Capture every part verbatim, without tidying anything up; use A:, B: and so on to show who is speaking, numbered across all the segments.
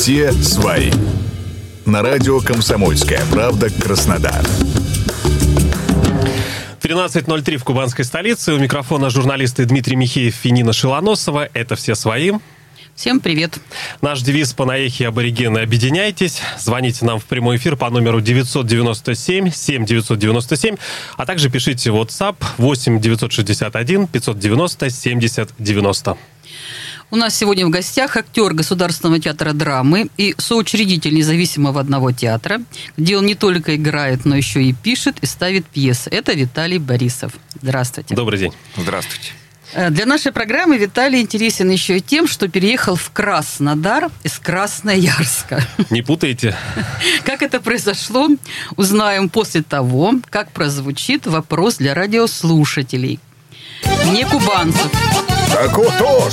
A: Все свои. На радио «Комсомольская правда» Краснодар.
B: тринадцать ноль три в кубанской столице. У микрофона журналисты Дмитрий Михеев и Нина Шилоносова. Это «Все свои».
C: Всем привет.
B: Наш девиз по наехе аборигены: объединяйтесь. Звоните нам в прямой эфир по номеру девятьсот девяносто семь семь девятьсот девяносто семь, а также пишите в WhatsApp восемь девятьсот шестьдесят один пятьсот девяносто семьдесят девяносто.
C: У нас сегодня в гостях актер Государственного театра драмы и соучредитель независимого одного театра, где он не только играет, но еще и пишет и ставит пьесы. Это Виталий Борисов. Здравствуйте.
B: Добрый день.
D: Здравствуйте.
C: Для нашей программы Виталий интересен еще и тем, что переехал в Краснодар из Красноярска.
B: Не путайте.
C: Как это произошло, узнаем после того, как прозвучит вопрос для радиослушателей. Не кубанцев.
A: Так вот уж.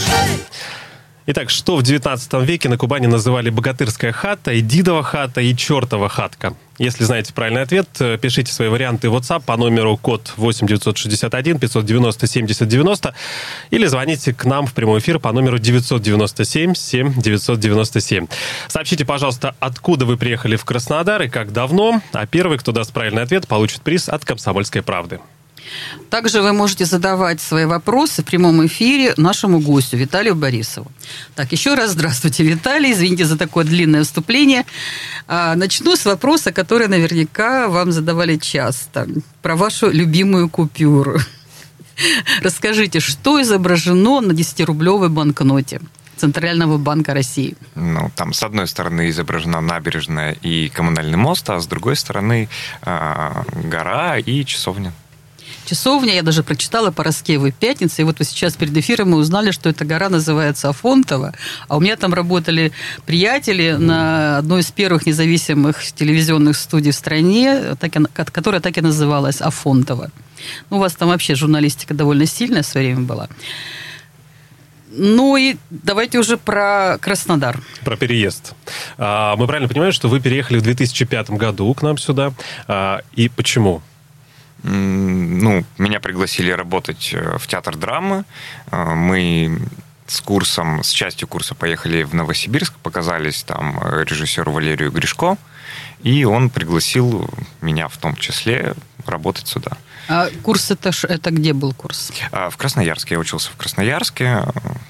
B: Итак, что в девятнадцатом веке на Кубани называли богатырская хата, и дидова хата, и чертова хатка? Если знаете правильный ответ, пишите свои варианты в WhatsApp по номеру код восемь девятьсот шестьдесят один пятьсот девяносто семьдесят девяносто или звоните к нам в прямой эфир по номеру девятьсот девяносто семь семь девятьсот девяносто семь. Сообщите, пожалуйста, откуда вы приехали в Краснодар и как давно, а первый, кто даст правильный ответ, получит приз от «Комсомольской правды».
C: Также вы можете задавать свои вопросы в прямом эфире нашему гостю Виталию Борисову. Так, еще раз здравствуйте, Виталий. Извините за такое длинное вступление. А, начну с вопроса, который наверняка вам задавали часто. Про вашу любимую купюру. Расскажите, что изображено на десятирублевой банкноте Центрального банка России?
D: Ну, там, с одной стороны, изображена набережная и коммунальный мост, а с другой стороны, э, гора и часовня.
C: Часовня, я даже прочитала Параскевы «Пятница», и вот вы сейчас перед эфиром мы узнали, что эта гора называется Афонтово, а у меня там работали приятели на одной из первых независимых телевизионных студий в стране, так и, которая так и называлась Афонтово. Ну, у вас там вообще журналистика довольно сильная в свое время была. Ну и давайте уже про Краснодар.
B: Про переезд. Мы правильно понимаем, что вы переехали в две тысячи пятом году к нам сюда, и почему?
D: Ну, меня пригласили работать в театр драмы. Мы с курсом, с частью курса поехали в Новосибирск, показались там режиссеру Валерию Гришко, и он пригласил меня в том числе работать сюда.
C: А курс это, это где был курс?
D: В Красноярске. Я учился в Красноярске.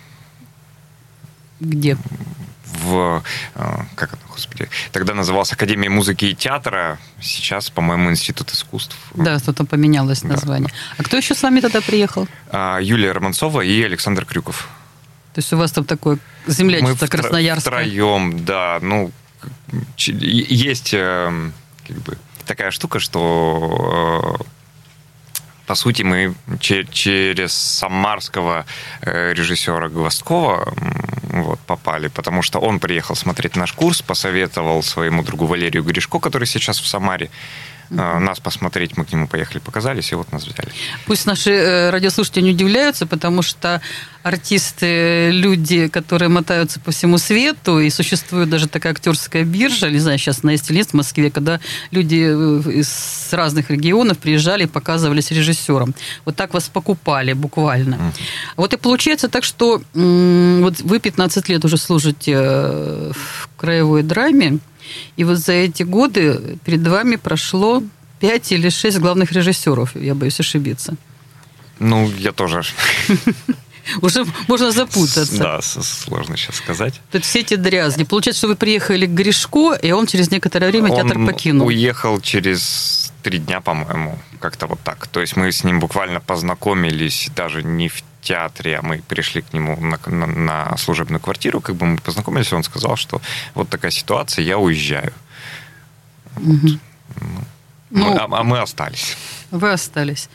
C: Где?
D: В, как это, господи, тогда называлась Академия музыки и театра, сейчас, по-моему, Институт искусств.
C: Да, что-то поменялось название. Да. А кто еще с вами тогда приехал?
D: Юлия Романцова и Александр Крюков.
C: То есть у вас там такое землячество красноярское?
D: Мы втроем, да. Ну, есть как бы такая штука, что... По сути, мы через самарского режиссера Гвоздкова вот, попали, потому что он приехал смотреть наш курс, посоветовал своему другу Валерию Гришко, который сейчас в Самаре, mm-hmm. нас посмотреть. Мы к нему поехали, показались, и вот нас взяли.
C: Пусть наши радиослушатели не удивляются, потому что артисты, люди, которые мотаются по всему свету, и существует даже такая актерская биржа, не знаю, сейчас она есть или нет в Москве, когда люди из разных регионов приезжали и показывались режиссером. Вот так вас покупали буквально. Mm-hmm. Вот и получается так, что вот вы пятнадцать лет уже служите в краевой драме, и вот за эти годы перед вами прошло пять или шесть главных режиссеров, я боюсь ошибиться.
D: Ну, я тоже...
C: Уже можно запутаться.
D: Да, сложно сейчас сказать.
C: Тут все эти дрязги. Получается, что вы приехали к Гришко, и он через некоторое время
D: он
C: театр покинул.
D: Он уехал через три дня, по-моему, как-то вот так. То есть мы с ним буквально познакомились даже не в театре, а мы пришли к нему на, на, на служебную квартиру, как бы мы познакомились, и он сказал, что вот такая ситуация, я уезжаю.
C: Угу.
D: Вот.
C: Ну,
D: мы, а, а мы остались.
C: Вы остались.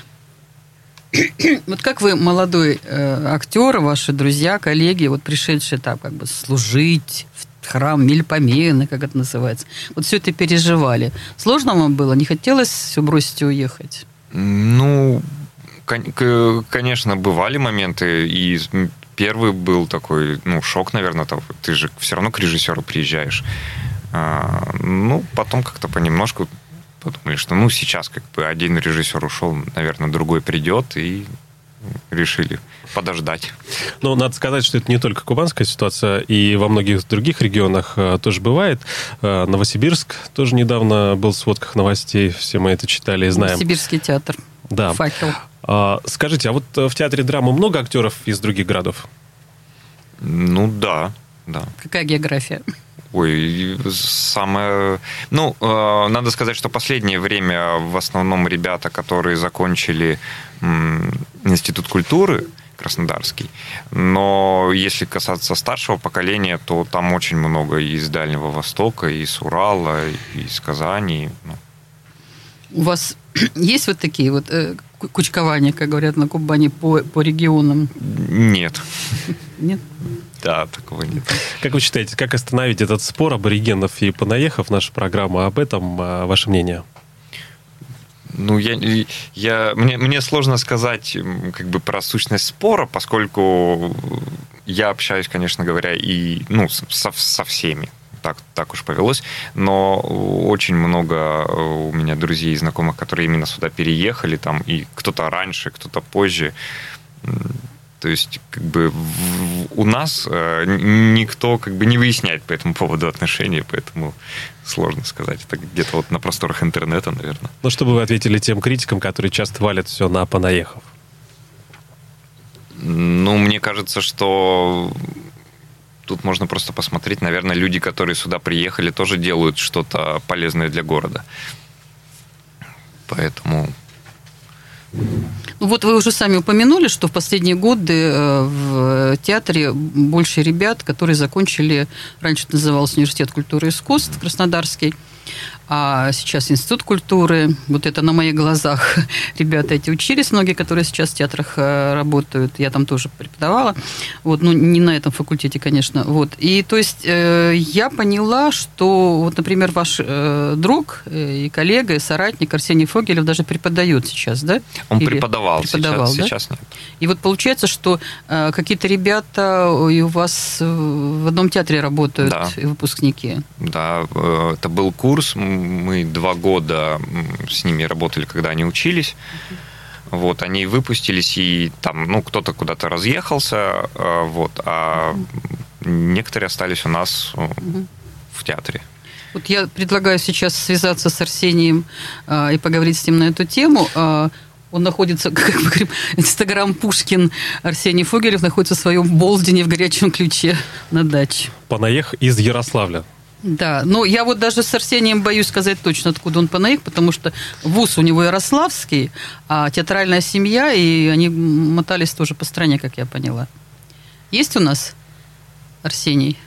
C: Вот как вы, молодой э, актер, ваши друзья, коллеги, вот пришедшие там как бы служить в храм Мельпомены, как это называется, вот все это переживали. Сложно вам было? Не хотелось все бросить и уехать?
D: Ну, конечно, бывали моменты, и первый был такой, ну, шок, наверное, того. Ты же все равно к режиссеру приезжаешь. А, ну, потом как-то понемножку подумали, что, ну, сейчас как бы один режиссер ушел, наверное, другой придет, и решили подождать.
B: Ну, надо сказать, что это не только кубанская ситуация, и во многих других регионах тоже бывает. Новосибирск тоже недавно был в сводках новостей, все мы это читали и знаем.
C: Новосибирский театр.
B: Да.
C: «Факел».
B: А, скажите, а вот в театре драмы много актеров из других городов?
D: Ну, да, да.
C: Какая география?
D: Ой, самое... Ну, э, надо сказать, что последнее время в основном ребята, которые закончили м, Институт культуры Краснодарский, но если касаться старшего поколения, то там очень много и из Дальнего Востока, и из Урала, и из Казани. Ну.
C: У вас есть вот такие вот э, кучкования, как говорят на Кубани, по, по регионам?
D: Нет.
C: Нет?
D: Да, такого нет.
B: Как вы считаете, как остановить этот спор аборигенов и понаехав, наша программа об этом, ваше мнение?
D: Ну, я, я, мне, мне сложно сказать как бы про сущность спора, поскольку я общаюсь, конечно говоря, и ну, со, со всеми. Так, так уж повелось. Но очень много у меня друзей и знакомых, которые именно сюда переехали, там, и кто-то раньше, кто-то позже. То есть, как бы в, у нас э, никто как бы не выясняет по этому поводу отношения, поэтому сложно сказать. Это где-то вот на просторах интернета, наверное.
B: Ну, что бы вы ответили тем критикам, которые часто валят все на понаехав?
D: Ну, мне кажется, что тут можно просто посмотреть. Наверное, люди, которые сюда приехали, тоже делают что-то полезное для города. Поэтому...
C: Вот вы уже сами упомянули, что в последние годы в театре больше ребят, которые закончили, раньше это назывался Университет культуры и искусств Краснодарский, а сейчас Институт культуры. Вот это на моих глазах ребята эти учились, многие, которые сейчас в театрах работают. Я там тоже преподавала. Вот, ну, не на этом факультете, конечно. Вот. И то есть э, я поняла, что, вот, например, ваш э, друг и коллега, и соратник Арсений Фогелев даже преподает сейчас, да?
D: Он
C: Или
D: преподавал,
C: преподавал,
D: сейчас,
C: да?
D: сейчас нет.
C: И вот получается, что э, какие-то ребята и у вас в одном театре работают,
D: да.
C: Выпускники.
D: Да, это был курс. Мы два года с ними работали, когда они учились. Uh-huh. Вот, они выпустились, и там, ну, кто-то куда-то разъехался, вот, а uh-huh. некоторые остались у нас uh-huh. в театре.
C: Вот я предлагаю сейчас связаться с Арсением э, и поговорить с ним на эту тему. Э, он находится, как мы говорим, Инстаграм Пушкин Арсений Фогелев находится в своем Болдине в Горячем Ключе на даче.
B: Понаех из Ярославля.
C: Да, но я вот даже с Арсением боюсь сказать точно, откуда он понаех, потому что вуз у него ярославский, а театральная семья, и они мотались тоже по стране, как я поняла. Есть у нас Арсений?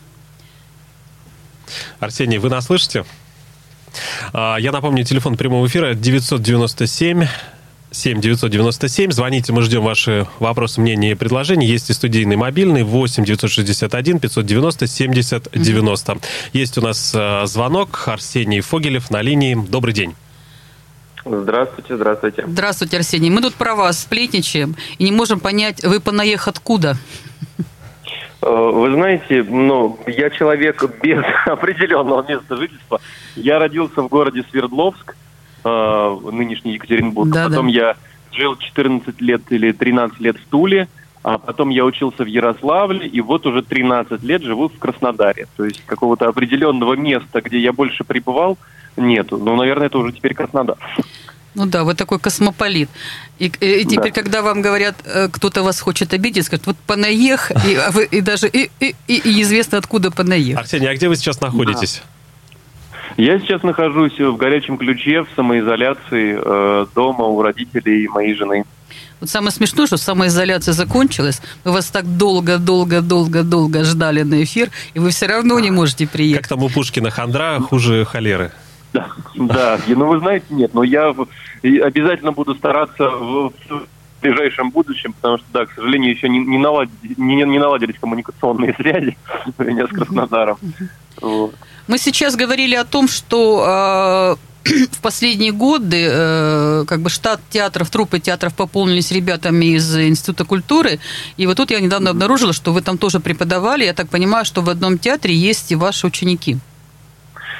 B: Арсений, вы нас слышите? Я напомню, телефон прямого эфира девятьсот девяносто семь семь девятьсот девяносто семь. Звоните, мы ждем ваши вопросы, мнения и предложения. Есть и студийный мобильный восемь девятьсот шестьдесят один пятьсот девяносто семьдесят девяносто. Mm-hmm. Есть у нас э, звонок. Арсений Фогелев на линии. Добрый день.
E: Здравствуйте, здравствуйте.
C: Здравствуйте, Арсений. Мы тут про вас сплетничаем и не можем понять, вы понаех откуда?
E: Вы знаете, ну, я человек без определенного места жительства. Я родился в городе Свердловск, нынешний Екатеринбург. Да, потом да. я жил четырнадцать лет или тринадцать лет в Туле, а потом я учился в Ярославле, и вот уже тринадцать лет живу в Краснодаре. То есть какого-то определенного места, где я больше пребывал, нету. Ну, наверное, это уже теперь Краснодар.
C: Ну да, вы такой космополит. И, и, и теперь, да. когда вам говорят, кто-то вас хочет обидеть, скажут, вот понаех, и, а вы, и даже и, и, и, и известно, откуда понаех.
B: Арсений, а где вы сейчас находитесь?
E: Да. Я сейчас нахожусь в Горячем Ключе, в самоизоляции, э, дома у родителей моей жены.
C: Вот самое смешное, что самоизоляция закончилась, мы вас так долго-долго-долго-долго ждали на эфир, и вы все равно не можете приехать.
B: Как там у Пушкина, хандра хуже холеры?
E: Да, да, ну вы знаете, нет, но я обязательно буду стараться в ближайшем будущем, потому что, да, к сожалению, еще не, не, наладили, не, не наладились коммуникационные связи у меня с Краснодаром. Вот.
C: Мы сейчас говорили о том, что э, в последние годы э, как бы штат театров, труппы театров пополнились ребятами из Института культуры. И вот тут я недавно обнаружила, что вы там тоже преподавали. Я так понимаю, что в одном театре есть и ваши ученики.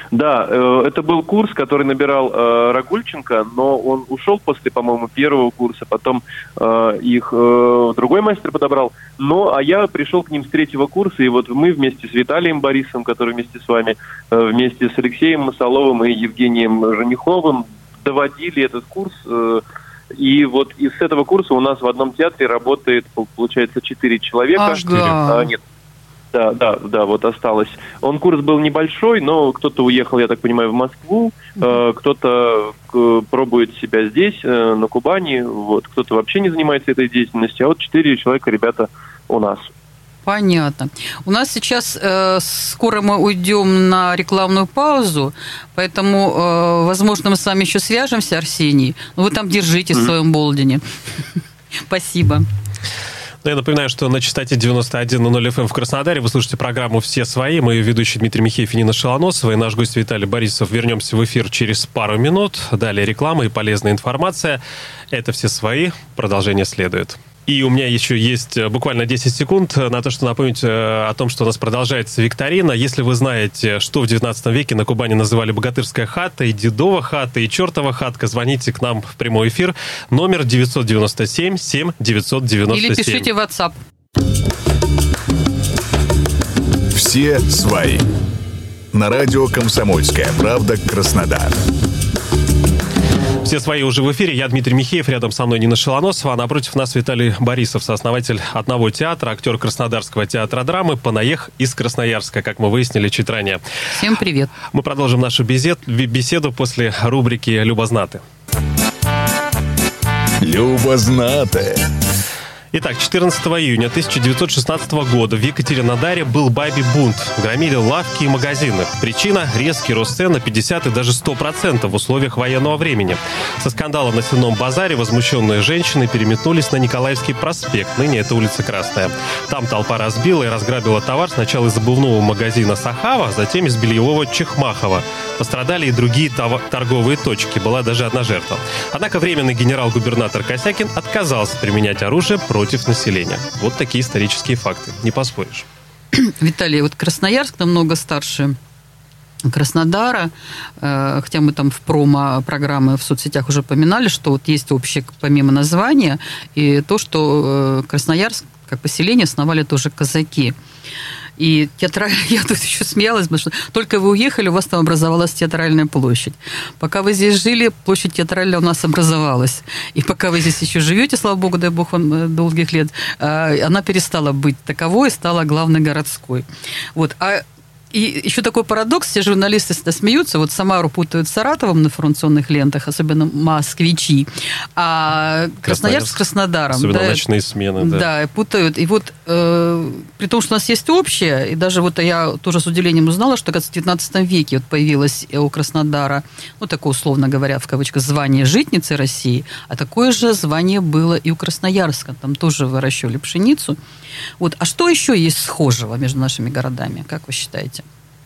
E: Да, это был курс, который набирал Рагульченко, но он ушел после, по-моему, первого курса, потом их другой мастер подобрал. Ну, а я пришел к ним с третьего курса, и вот мы вместе с Виталием Борисовым, который вместе с вами, вместе с Алексеем Масоловым и Евгением Жениховым доводили этот курс. И вот из этого курса у нас в одном театре работает, получается, четыре человека.
C: Ага.
E: А, нет. Да, да, да, вот осталось. Он курс был небольшой, но кто-то уехал, я так понимаю, в Москву, mm-hmm. э, кто-то э, пробует себя здесь, э, на Кубани, вот, кто-то вообще не занимается этой деятельностью, а вот четыре человека, ребята, у нас.
C: Понятно. У нас сейчас э, скоро мы уйдем на рекламную паузу, поэтому, э, возможно, мы с вами еще свяжемся, Арсений. Ну, вы там держитесь mm-hmm. в своем Болдине. Спасибо.
B: Я напоминаю, что на частоте девяносто один ноль эф эм в Краснодаре вы слушаете программу «Все свои». Мы ее ведущие Дмитрий Михеев и Нина Шелоносова. И наш гость Виталий Борисов. Вернемся в эфир через пару минут. Далее реклама и полезная информация. Это «Все свои». Продолжение следует. И у меня еще есть буквально десять секунд на то, чтобы напомнить о том, что у нас продолжается викторина. Если вы знаете, что в девятнадцатом веке на Кубани называли богатырская хата, и дедова хата, и чертова хатка, звоните к нам в прямой эфир. Номер девятьсот девяносто семь семь девятьсот девяносто семь.
C: Или пишите в WhatsApp.
A: Все свои. На радио «Комсомольская правда» Краснодар.
B: Все свои уже в эфире. Я Дмитрий Михеев, рядом со мной Нина Шелоносова, а напротив нас Виталий Борисов, сооснователь одного театра, актер Краснодарского театра драмы «Панаех» из Красноярска, как мы выяснили чуть ранее.
C: Всем привет. Мы
B: продолжим нашу беседу после рубрики «Любознаты».
A: Любознаты.
B: Итак, четырнадцатого июня тысяча девятьсот шестнадцатого года в Екатеринодаре был бабий бунт. Громили лавки и магазины. Причина – резкий рост цен на пятьдесят и даже сто процентов в условиях военного времени. Со скандалом на Сенном базаре возмущенные женщины переметнулись на Николаевский проспект. Ныне это улица Красная. Там толпа разбила и разграбила товар сначала из обувного магазина Сахава, затем из бельевого Чехмахова. Пострадали и другие тов- торговые точки. Была даже одна жертва. Однако временный генерал-губернатор Косякин отказался применять оружие против населения. Вот такие исторические факты. Не поспоришь.
C: Виталий, вот Красноярск намного старше Краснодара, хотя мы там в промо-программы в соцсетях уже поминали, что вот есть общее помимо названия, и то, что Красноярск как поселение основали тоже казаки. И театральная, я тут еще смеялась, потому что только вы уехали, у вас там образовалась театральная площадь. Пока вы здесь жили, площадь театральная у нас образовалась. И пока вы здесь еще живете, слава богу, дай бог вам долгих лет, она перестала быть таковой и стала главной городской. Вот. А и еще такой парадокс, все журналисты всегда смеются, вот Самару путают с Саратовом на информационных лентах, особенно москвичи, а Красноярск с Краснодаром.
B: Особенно
C: да,
B: ночные смены. Да,
C: да путают. И вот э, при том, что у нас есть общее, и даже вот я тоже с удивлением узнала, что, кажется, в девятнадцатом веке вот появилось у Краснодара, ну, такое, условно говоря, в кавычках, звание житницы России, а такое же звание было и у Красноярска, там тоже выращивали пшеницу. Вот. А что еще есть схожего между нашими городами, как вы считаете?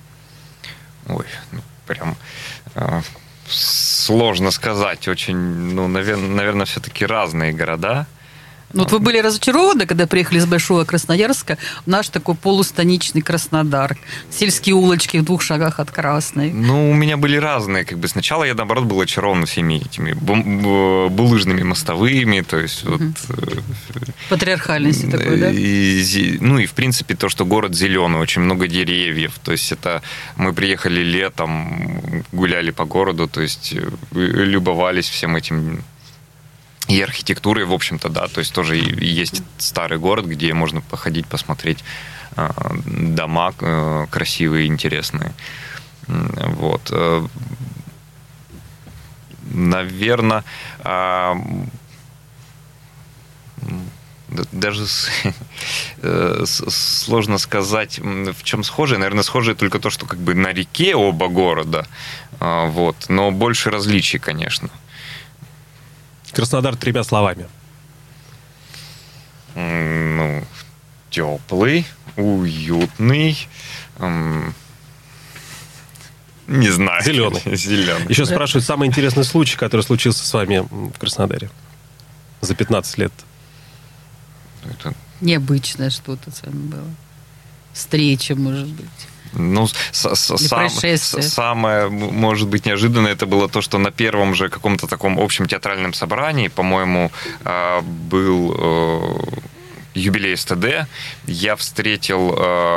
D: Ой, ну, прям э, сложно сказать. Очень, ну, наверное, наверное, все-таки разные города.
C: Ну, вот вы были разочарованы, когда приехали из Большого Красноярска в наш такой полустаничный Краснодар, сельские улочки в двух шагах от Красной.
D: Ну, у меня были разные. Как бы сначала я, наоборот, был очарован всеми этими булыжными мостовыми, то есть вот...
C: Патриархальности такой, да?
D: И, ну, и, в принципе, то, что город зеленый, очень много деревьев. То есть это... Мы приехали летом, гуляли по городу, то есть любовались всем этим... И архитектурой, в общем-то, да, то есть тоже есть старый город, где можно походить, посмотреть э, дома э, красивые, интересные. Вот. Наверное, э, даже сложно сказать, в чем схожие. Наверное, схожие только то, что как бы на реке оба города, э, вот, но больше различий, конечно.
B: Краснодар тремя словами.
D: Ну, теплый, уютный, эм, не знаю.
B: Зеленый.
D: Зеленый.
B: Еще спрашивают, самый интересный случай, который случился с вами в Краснодаре за пятнадцать лет.
C: Это... Необычное что-то с вами было. Встреча, может быть.
D: Ну, с, с, сам, с, самое, может быть, неожиданное это было то, что на первом же каком-то таком общем театральном собрании, по-моему, был юбилей СТД, я встретил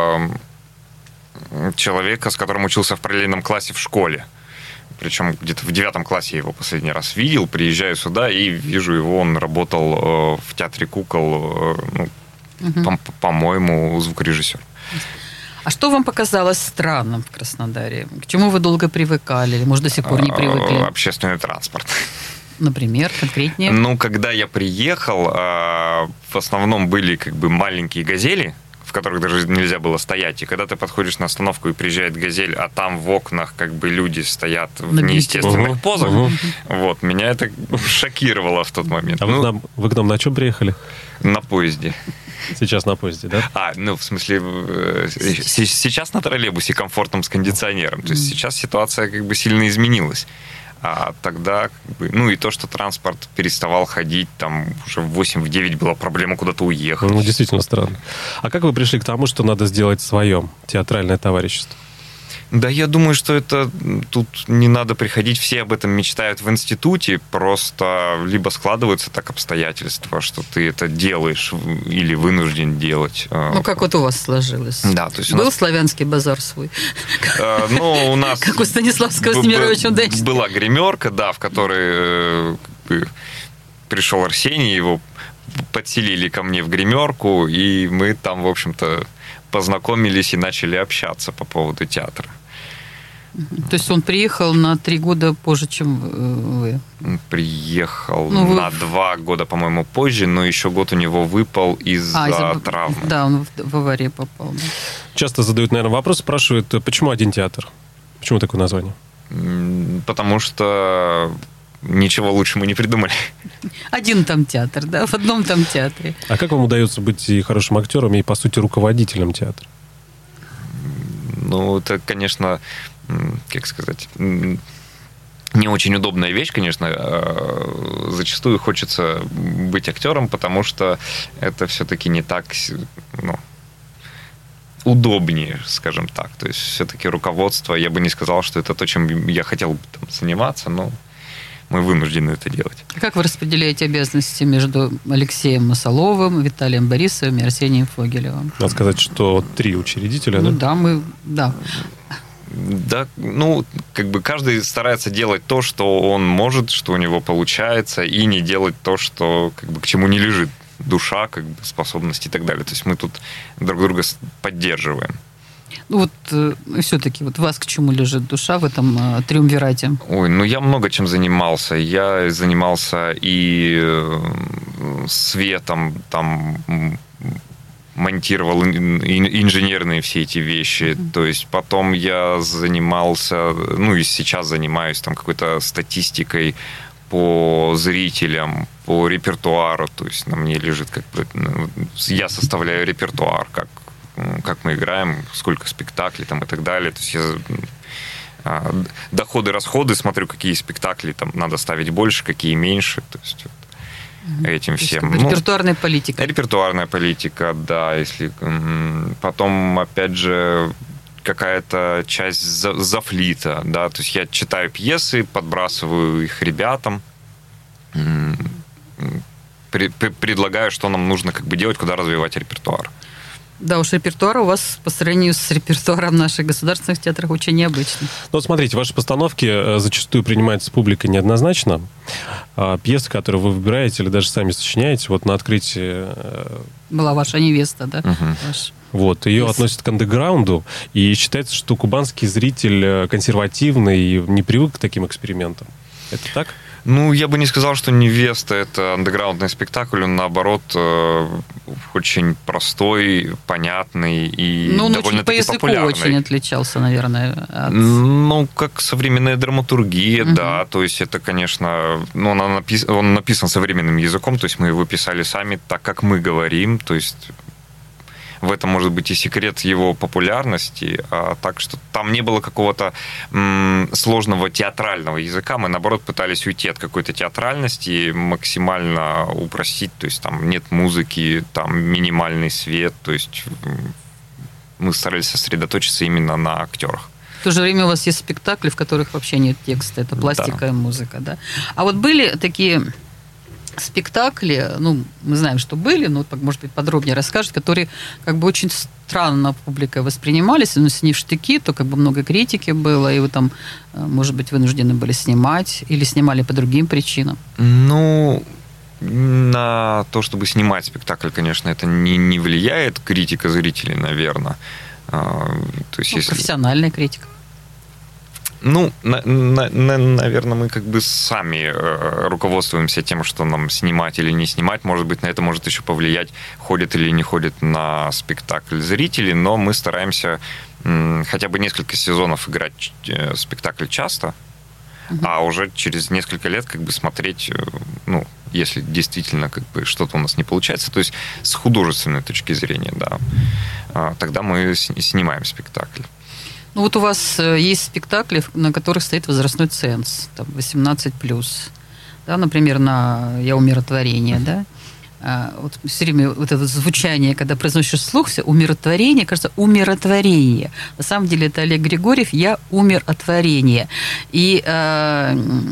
D: человека, с которым учился в параллельном классе в школе. Причем где-то в девятом классе я его последний раз видел, приезжаю сюда и вижу его, он работал в театре кукол, ну, угу. по- по-моему, звукорежиссер.
C: А что вам показалось странным в Краснодаре? К чему вы долго привыкали? Или, может, до сих пор не привыкли?
D: Общественный транспорт.
C: Например, конкретнее?
D: Ну, когда я приехал, в основном были как бы маленькие «Газели», в которых даже нельзя было стоять. И когда ты подходишь на остановку и приезжает «Газель», а там в окнах как бы люди стоят в неестественных угу, позах, угу. вот, меня это шокировало в тот момент.
B: А
D: ну,
B: вы, к нам, вы к нам на чем приехали?
D: На поезде.
B: Сейчас на поезде, да?
D: А, ну, в смысле, сейчас на троллейбусе комфортом с кондиционером. То есть сейчас ситуация как бы сильно изменилась. А тогда, как бы, ну и то, что транспорт переставал ходить, там уже в восемь-девять была проблема куда-то уехать.
B: Ну, действительно странно. А как вы пришли к тому, что надо сделать свое театральное товарищество?
D: Да, я думаю, что это тут не надо приходить, все об этом мечтают в институте, просто либо складываются так обстоятельства, что ты это делаешь или вынужден делать.
C: Ну, как вот у вас сложилось.
D: Да, то есть у
C: Был
D: нас...
C: славянский базар свой?
D: Ну, у нас...
C: Как у Станиславского Снемировича Удачного.
D: Была гримерка, да, в которой пришел Арсений, его подселили ко мне в гримерку, и мы там, в общем-то, познакомились и начали общаться по поводу театра.
C: То есть он приехал на три года позже, чем вы?
D: Приехал ну, вы... на два года, по-моему, позже, но еще год у него выпал из-за, а, из-за... травмы.
C: Да, он в аварию попал. Да.
B: Часто задают, наверное, вопрос, спрашивают, почему один театр? Почему такое название?
D: Потому что ничего лучше мы не придумали.
C: Один там театр, да, в одном там театре.
B: А как вам удается быть и хорошим актером, и, по сути, руководителем театра?
D: Ну, это, конечно, как сказать, не очень удобная вещь, конечно. Зачастую хочется быть актером, потому что это все-таки не так, ну, удобнее, скажем так. То есть все-таки руководство, я бы не сказал, что это то, чем я хотел бы там заниматься, но мы вынуждены это делать.
C: Как вы распределяете обязанности между Алексеем Масоловым, Виталием Борисовым и Арсением Фогелевым?
B: Надо сказать, что три учредителя,
C: ну,
B: да?
C: Да, мы, да.
D: Да, ну, как бы каждый старается делать то, что он может, что у него получается, и не делать то, что, как бы, к чему не лежит душа, как бы, способности и так далее. То есть мы тут друг друга поддерживаем.
C: Ну вот э, все-таки вот вас к чему лежит душа в этом э, триумвирате?
D: Ой, ну я много чем занимался. Я занимался и светом, там монтировал инженерные все эти вещи. Mm-hmm. То есть потом я занимался, ну и сейчас занимаюсь там какой-то статистикой по зрителям, по репертуару. То есть на мне лежит как бы... Ну, я составляю репертуар, как как мы играем, сколько спектаклей там и так далее. То есть я доходы, расходы смотрю, какие спектакли там надо ставить больше, какие меньше. То есть вот этим
C: то
D: всем.
C: Есть, ну, репертуарная политика.
D: Репертуарная политика, да. Если потом, опять же, какая-то часть зафлита, да. То есть я читаю пьесы, подбрасываю их ребятам, предлагаю, что нам нужно как бы делать, куда развивать репертуар.
C: Да уж, репертуар у вас по сравнению с репертуаром наших государственных театров очень необычный.
B: Ну, вот смотрите, ваши постановки зачастую принимаются публикой неоднозначно. А пьесы, которые вы выбираете или даже сами сочиняете, вот на открытии...
C: Была ваша невеста, да?
B: Угу. Ваш... Вот, ее yes. относят к андеграунду, и считается, что кубанский зритель консервативный и не привык к таким экспериментам. Это так?
D: Ну, я бы не сказал, что «Невеста» — это андеграундный спектакль, он, наоборот, очень простой, понятный и
C: ну,
D: довольно-таки
C: популярный. Ну, он по языку очень отличался, наверное. От...
D: Ну, как современная драматургия, угу. да, то есть это, конечно, ну, он, напис... он написан современным языком, то есть мы его писали сами так, как мы говорим, то есть... В этом может быть и секрет его популярности, а так что там не было какого-то м, сложного театрального языка. Мы, наоборот, пытались уйти от какой-то театральности и максимально упростить. То есть там нет музыки, там минимальный свет. То есть мы старались сосредоточиться именно на актерах.
C: В то же время у вас есть спектакли, в которых вообще нет текста, это пластика да. и музыка, да? А вот были такие спектакли, ну, мы знаем, что были, но, может быть, подробнее расскажет, которые как бы очень странно публикой воспринимались, но если не в штыки, то как бы много критики было, и вы там, может быть, вынуждены были снимать, или снимали по другим причинам?
D: Ну, на то, чтобы снимать спектакль, конечно, это не, не влияет критика зрителей, наверное. То есть,
C: ну,
D: если...
C: профессиональная критика.
D: Ну, на, на, на, наверное, мы как бы сами э, руководствуемся тем, что нам снимать или не снимать. Может быть, на это может еще повлиять, ходят или не ходят на спектакль зрители, но мы стараемся м, хотя бы несколько сезонов играть э, спектакль часто, угу. а уже через несколько лет как бы смотреть, э, ну, если действительно как бы что-то у нас не получается, то есть с художественной точки зрения, да, э, тогда мы с, снимаем спектакль.
C: Ну вот у вас есть спектакли, на которых стоит возрастной ценз, там восемнадцать плюс, да, например, на «Я умиротворение», да. А, вот все время вот это звучание, когда произносишь вслух, все умиротворение, кажется, умиротворение. На самом деле это Олег Григорьев, «Я умер от творения». И а,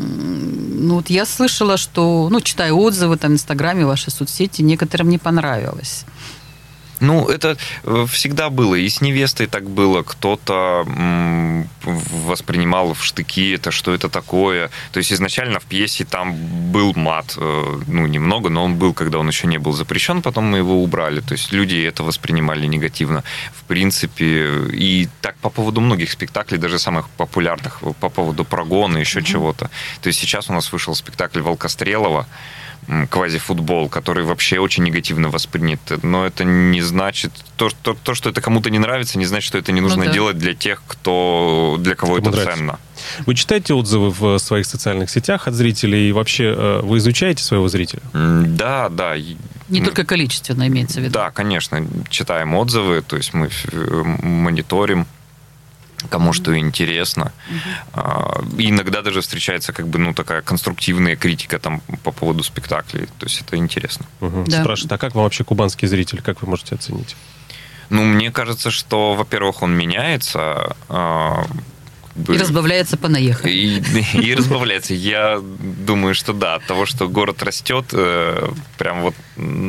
C: ну, вот я слышала, что, ну, читая отзывы там в Инстаграме, ваши соцсети, некоторым не понравилось.
D: Ну, это всегда было. И с невестой так было. Кто-то воспринимал в штыки это, что это такое. То есть изначально в пьесе там был мат. Ну, немного, но он был, когда он еще не был запрещен. Потом мы его убрали. То есть люди это воспринимали негативно. В принципе, и так по поводу многих спектаклей, даже самых популярных, по поводу прогона, еще mm-hmm. чего-то. То есть сейчас у нас вышел спектакль Волкострелова, квазифутбол, который вообще очень негативно воспринят. Но это не значит... То, то, то что это кому-то не нравится, не значит, что это не нужно ну, да. делать для тех, кто, для кого кому это нравится. Ценно.
B: Вы читаете отзывы в своих социальных сетях от зрителей? И вообще вы изучаете своего зрителя?
D: Да, да.
C: Не только количественно имеется в виду?
D: Да, конечно. Читаем отзывы, то есть мы мониторим, кому что интересно. Uh-huh. И иногда даже встречается как бы, ну, такая конструктивная критика там по поводу спектаклей. То есть это интересно.
B: Uh-huh. Да. Спрашивают, а как вам вообще кубанский зритель? Как вы можете оценить?
D: Ну, мне кажется, что, во-первых, он меняется. Как бы,
C: и разбавляется понаехать.
D: И, и разбавляется. Я думаю, что да, от того, что город растет, прям вот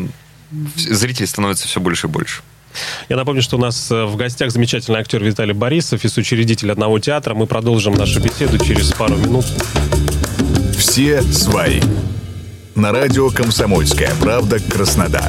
D: зрителей становится все больше и больше.
B: Я напомню, что у нас в гостях замечательный актер Виталий Борисов и соучредитель одного театра. Мы продолжим нашу беседу через пару минут.
A: Все свои. На радио «Комсомольская правда», Краснодар.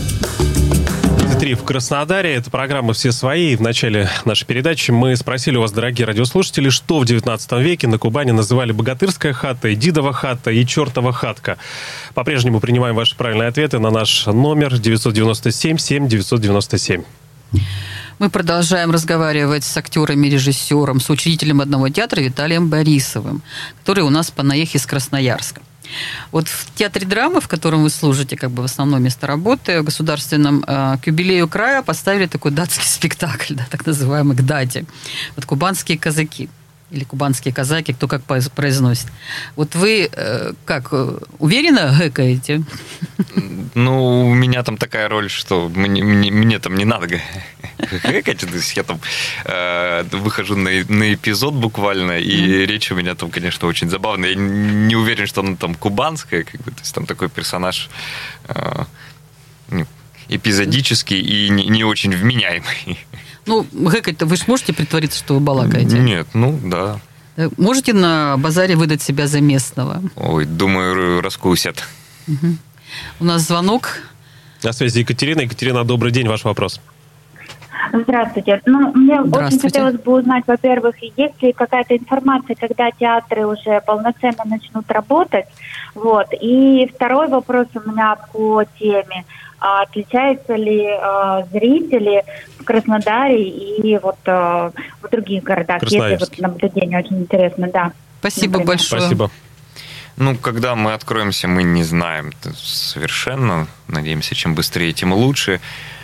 B: В Краснодаре. Это программа «Все свои». В начале нашей передачи мы спросили у вас, дорогие радиослушатели, что в девятнадцатом веке на Кубани называли богатырская хата, Эдидова хата и чертова хатка. По-прежнему принимаем ваши правильные ответы на наш номер девятьсот девяносто семь семь девятьсот девяносто семь.
C: Мы продолжаем разговаривать с актером и режиссером, с учредителем одного театра Виталием Борисовым, который у нас понаехал из Красноярска. Вот в театре драмы, в котором вы служите, как бы в основном место работы, в государственном, э, к юбилею края поставили такой датский спектакль, да, так называемый к дате. Вот «Кубанские казаки». Или «Кубанские казаки», кто как произносит. Вот вы э, как, уверенно гэкаете?
D: Ну, у меня там такая роль, что мне, мне, мне там не надо гэкать. То есть я там э, выхожу на, на эпизод буквально, и mm-hmm. речь у меня там, конечно, очень забавная. Я не уверен, что она там кубанская, как бы, то есть там такой персонаж э, эпизодический и не, не очень вменяемый.
C: Ну, гэкать-то вы же можете притвориться, что вы балакаете?
D: Нет, ну, да.
C: Можете на базаре выдать себя за местного?
D: Ой, думаю, раскусят.
C: Угу. У нас звонок.
B: На связи Екатерина. Екатерина, добрый день, ваш вопрос.
F: Здравствуйте. Ну, мне очень хотелось бы узнать, во-первых, есть ли какая-то информация, когда театры уже полноценно начнут работать. Вот. И второй вопрос у меня по теме. А отличаются ли а, зрители в Краснодаре и вот а, в других городах? Если вот наблюдение очень интересно, да.
C: Спасибо например. Большое.
B: Спасибо.
D: Ну, когда мы откроемся, мы не знаем совершенно. Надеемся, чем быстрее, тем лучше.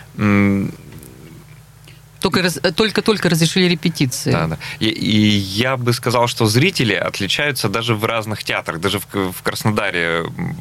C: Только, только, только разрешили репетиции.
D: Да, да. И, и я бы сказал, что зрители отличаются даже в разных театрах. Даже в, в Краснодаре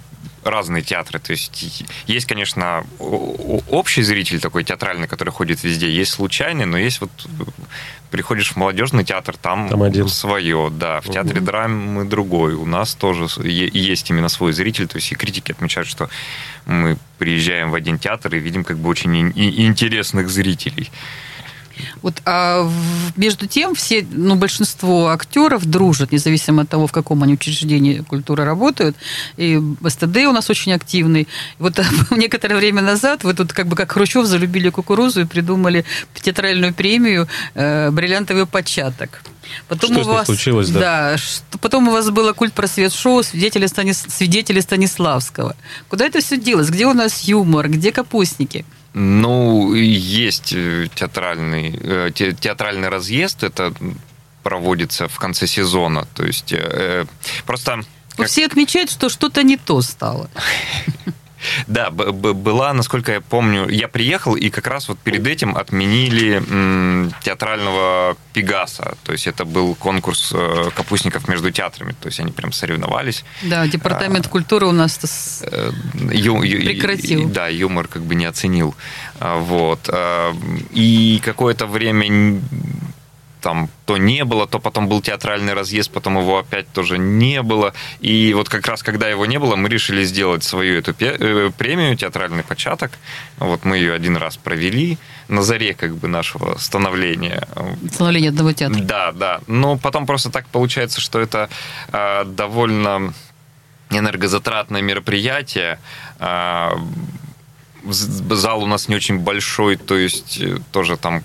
D: разные театры. То есть есть, конечно, общий зритель такой театральный, который ходит везде, есть случайный, но есть вот приходишь в молодежный театр, там, там один. Свое, да. В театре угу. драмы другой. У нас тоже есть именно свой зритель. То есть и критики отмечают, что мы приезжаем в один театр и видим как бы очень интересных зрителей.
C: Вот, а между тем все, ну, большинство актеров дружат, независимо от того, в каком они учреждении культуры работают. И СТД у нас очень активный. Вот некоторое время назад вы тут как бы как Хрущев залюбили кукурузу и придумали театральную премию «Бриллиантовый початок». Потом
B: что
C: у
B: с ней
C: вас,
B: случилось, да?
C: Да, что, потом у вас было культ-просвет-шоу «Свидетели, Станис, «Свидетели Станиславского». Куда это все делось? Где у нас юмор? Где капустники?
D: Ну, есть театральный, театральный разъезд, это проводится в конце сезона. То есть просто...
C: Как... Все отмечают, что что-то не то стало.
D: Да, была, насколько я помню, я приехал, и как раз вот перед этим отменили м, театрального Пегаса. То есть это был конкурс капустников между театрами. То есть они прям соревновались.
C: Да, департамент а, культуры у нас ю, прекратил.
D: Да, юмор как бы не оценил. Вот. И какое-то время... Там то не было, то потом был театральный разъезд, потом его опять тоже не было. И вот как раз, когда его не было, мы решили сделать свою эту премию «Театральный початок». Вот мы ее один раз провели на заре как бы нашего становления.
C: Становления одного театра.
D: Да, да. Но потом просто так получается, что это э, довольно энергозатратное мероприятие. Э, зал у нас не очень большой, то есть тоже там...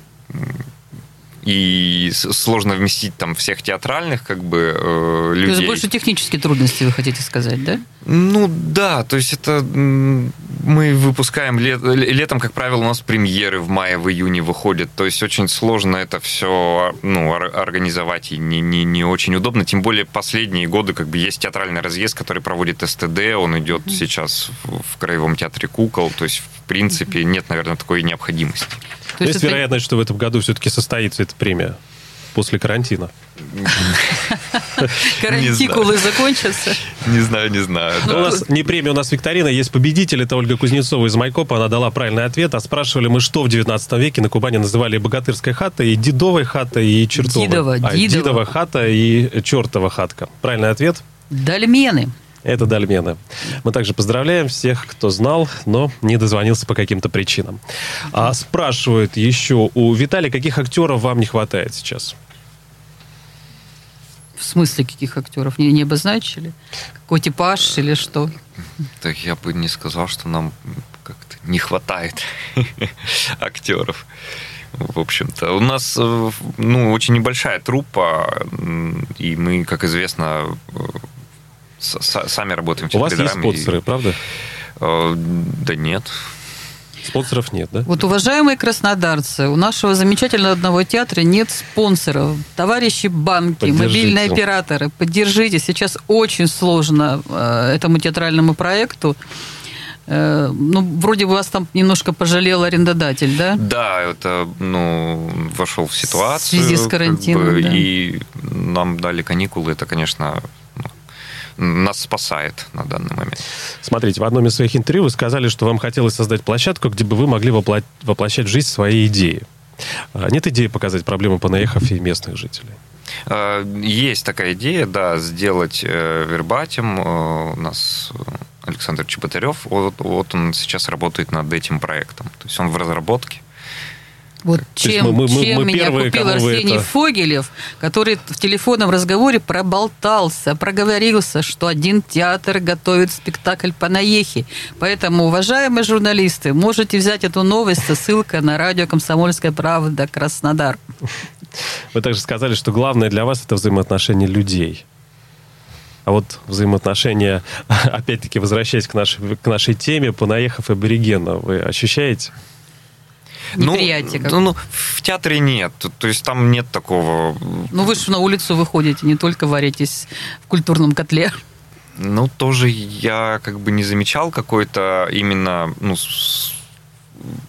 D: И сложно вместить там всех театральных как бы э, людей.
C: То есть больше технические трудности, вы хотите сказать, да?
D: Ну да, то есть это мы выпускаем лет, летом, как правило, у нас премьеры в мае, в июне выходят. То есть очень сложно это все ну, организовать и не, не, не очень удобно. Тем более последние годы как бы есть театральный разъезд, который проводит СТД, он идет mm-hmm. сейчас в, в Краевом театре кукол. То есть в принципе mm-hmm. нет, наверное, такой необходимости.
B: То есть, есть это... вероятность, что в этом году все-таки состоится эта премия после карантина?
C: Карантикулы закончатся?
D: Не знаю, не знаю.
B: У нас не премия, у нас викторина. Есть победитель, это Ольга Кузнецова из Майкопа. Она дала правильный ответ. А спрашивали мы, что в девятнадцатом веке на Кубани называли богатырской хатой, и дедовой хатой, и чертовой.
C: Дидова,
B: а,
C: Дидова.
B: Дидова хата и чертова хатка. Правильный ответ?
C: Дольмены.
B: Это дольмены. Мы также поздравляем всех, кто знал, но не дозвонился по каким-то причинам. А спрашивают еще у Виталия, каких актеров вам не хватает сейчас?
C: В смысле, каких актеров? Не, не обозначили? Какой типаж или что?
D: Так я бы не сказал, что нам как-то не хватает актеров. В общем-то, у нас ну, очень небольшая труппа, и мы, как известно, сами работаем в
B: театре драмы. У вас есть спонсоры, и... правда?
D: Да нет.
B: Спонсоров нет, да?
C: Вот, уважаемые краснодарцы, у нашего замечательного одного театра нет спонсоров. Товарищи банки, мобильные операторы, поддержите. Сейчас очень сложно э, этому театральному проекту. Э, ну, вроде бы вас там немножко пожалел арендодатель, да?
D: Да, это, ну, вошел в ситуацию.
C: В связи с карантином,
D: как бы,
C: да.
D: И нам дали каникулы, это, конечно... нас спасает на данный момент.
B: Смотрите, в одном из своих интервью вы сказали, что вам хотелось создать площадку, где бы вы могли воплощать в жизнь свои идеи. Нет идеи показать проблемы панаехов и местных жителей?
D: Есть такая идея, да, сделать вербатим. У нас Александр Чеботарев, вот, вот он сейчас работает над этим проектом. То есть он в разработке.
C: Вот чем, мы, мы, чем мы меня первые, купил Арсений это... Фогелев, который в телефонном разговоре проболтался, проговорился, что один театр готовит спектакль «Панаехи». Поэтому, уважаемые журналисты, можете взять эту новость, ссылка на радио «Комсомольская правда» Краснодар.
B: Вы также сказали, что главное для вас – это взаимоотношения людей. А вот взаимоотношения, опять-таки, возвращаясь к нашей, к нашей теме, панаехов и аборигенов, вы ощущаете?
C: Неприятие
D: ну, ну, в театре нет. То есть там нет такого...
C: Ну, вы же на улицу выходите, не только варитесь в культурном котле.
D: Ну, тоже я как бы не замечал какой-то именно... Ну,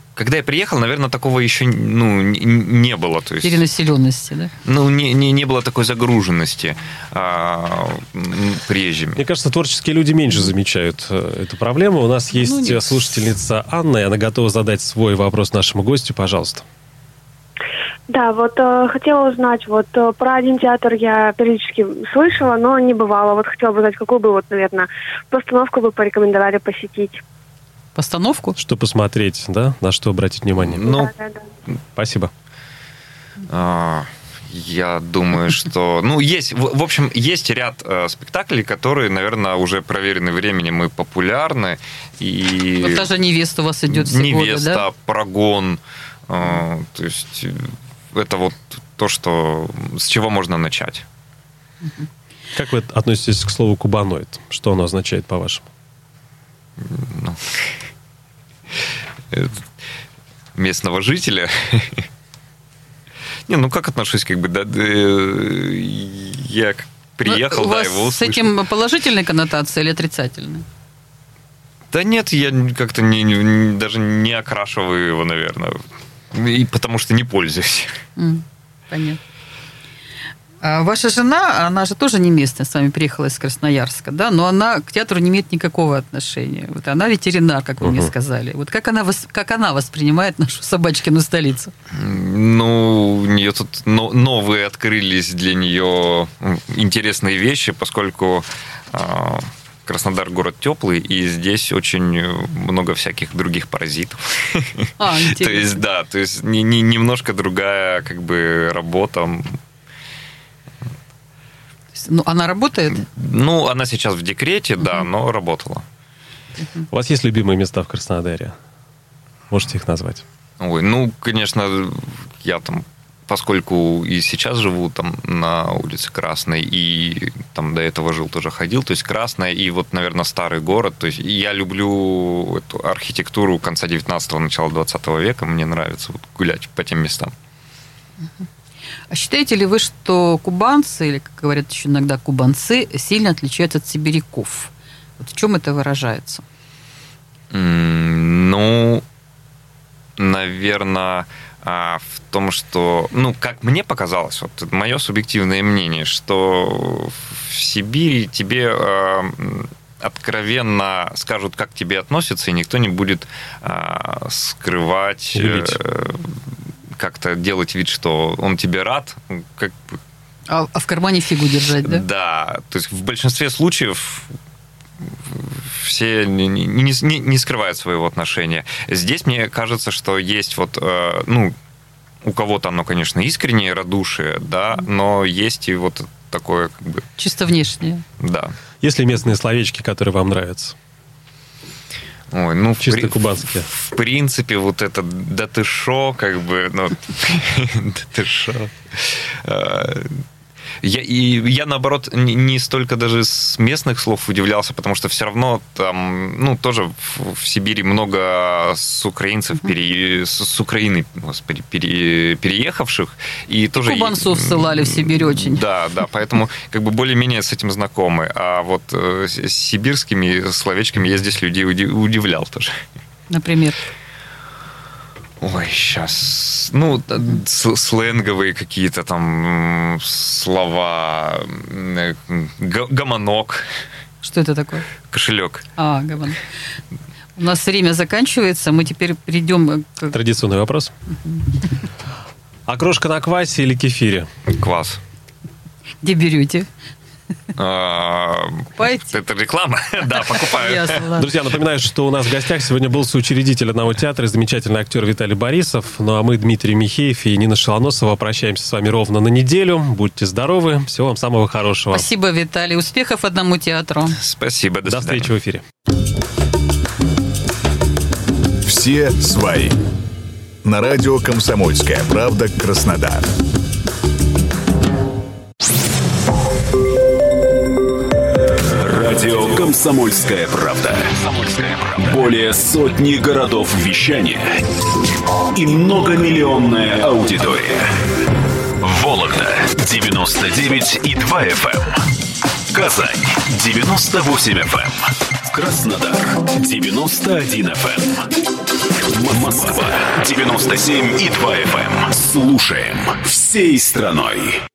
D: когда я приехал, наверное, такого еще ну, не было. То есть,
C: перенаселенности, да?
D: Ну, не, не, не было такой загруженности а, приезжими.
B: Мне кажется, творческие люди меньше замечают эту проблему. У нас есть ну, слушательница Анна, и она готова задать свой вопрос нашему гостю. Пожалуйста.
G: Да, вот э, хотела узнать, вот э, про один театр я периодически слышала, но не бывало. Вот хотела бы узнать, какую бы, вот, наверное, постановку вы порекомендовали посетить.
C: Постановку?
B: Что посмотреть, да? На что обратить внимание?
D: Ну,
G: да, да, да.
D: Спасибо. А, я думаю, что... Ну, есть, в, в общем, есть ряд э, спектаклей, которые, наверное, уже проверены временем и популярны. И...
C: Вот даже «Невеста» у вас идет все
D: «Невеста»,
C: годы, да?
D: «Прогон». Э, то есть... Это вот то, что, с чего можно начать.
B: Как вы относитесь к слову «кубаноид»? Что оно означает, по-вашему?
D: Ну, местного жителя. Не, ну как отношусь, как бы, да, я приехал,
C: ну,
D: да, его услышал.
C: С этим положительной коннотацией или отрицательной?
D: Да нет, я как-то не, не, даже не окрашиваю его, наверное. И потому что не пользуюсь.
C: Mm, понятно. А ваша жена, она же тоже не местная, с вами приехала из Красноярска, да, но она к театру не имеет никакого отношения. Вот она ветеринар, как вы uh-huh. мне сказали. Вот как она, как она воспринимает нашу собачкину столицу?
D: Ну, у нее тут новые открылись для нее интересные вещи, поскольку Краснодар город теплый, и здесь очень много всяких других паразитов.
C: А, интересно.
D: То есть, да, то есть не, не, немножко другая как бы работа.
C: Ну, она работает?
D: Ну, она сейчас в декрете, uh-huh. да, но работала.
B: Uh-huh. У вас есть любимые места в Краснодаре? Можете их назвать?
D: Ой, ну, конечно, я там, поскольку и сейчас живу там на улице Красной, и там до этого жил, тоже ходил, то есть Красная, и вот, наверное, старый город. То есть я люблю эту архитектуру конца девятнадцатого, начала двадцатого века, мне нравится вот гулять по тем местам.
C: А считаете ли вы, что кубанцы, или, как говорят еще иногда, кубанцы, сильно отличаются от сибиряков? Вот в чем это выражается?
D: Ну, наверное... в том, что, ну, как мне показалось, вот мое субъективное мнение, что в Сибири тебе э, откровенно скажут, как к тебе относятся, и никто не будет э, скрывать, э, как-то делать вид, что он тебе рад. Как...
C: А, а в кармане фигу держать, да?
D: Да, то есть в большинстве случаев все не, не, не, не скрывают своего отношения. Здесь мне кажется, что есть вот, э, ну, у кого-то оно, конечно, искреннее, радушие, да, но есть и вот такое как бы...
C: Чисто внешнее.
D: Да.
B: Есть ли местные словечки, которые вам нравятся?
D: Ой, ну,
B: чисто
D: в,
B: кубанские.
D: В, в принципе, вот это «да ты шо», как бы, ну, «да ты шо». Я, и я, наоборот, не, не столько даже с местных слов удивлялся, потому что все равно там, ну, тоже в, в Сибири много с украинцев, пере, с, с Украины, господи, пере, переехавших. И, и тоже...
C: Кубанцов ссылали в Сибирь очень.
D: Да, да, поэтому как бы более-менее с этим знакомы. А вот э, с сибирскими словечками я здесь людей удивлял тоже.
C: Например?
D: Ой, сейчас... Ну, сленговые какие-то там слова. Гомонок.
C: Что это такое?
D: Кошелек.
C: А, гомонок. У нас время заканчивается, мы теперь перейдем к...
B: Традиционный вопрос. Окрошка на квасе или кефире?
D: Квас.
C: Где берете?
D: Покупаете? Это реклама? Да, покупаю.
C: Ясно.
B: Друзья, напоминаю, что у нас в гостях сегодня был соучредитель одного театра, замечательный актер Виталий Борисов. Ну а мы, Дмитрий Михеев и Нина Шелоносова, прощаемся с вами ровно на неделю. Будьте здоровы. Всего вам самого хорошего.
C: Спасибо, Виталий. Успехов одному театру.
D: Спасибо. До,
B: до встречи в эфире.
A: Все свои. На радио «Комсомольская правда» Краснодар.
H: Радио «Комсомольская правда». Более сотни городов вещания и многомиллионная аудитория. Вологда девяносто девять и два эф эм. Казань девяносто восемь эф эм. Краснодар девяносто один эф эм. Москва девяносто семь и два эф эм. Слушаем всей страной.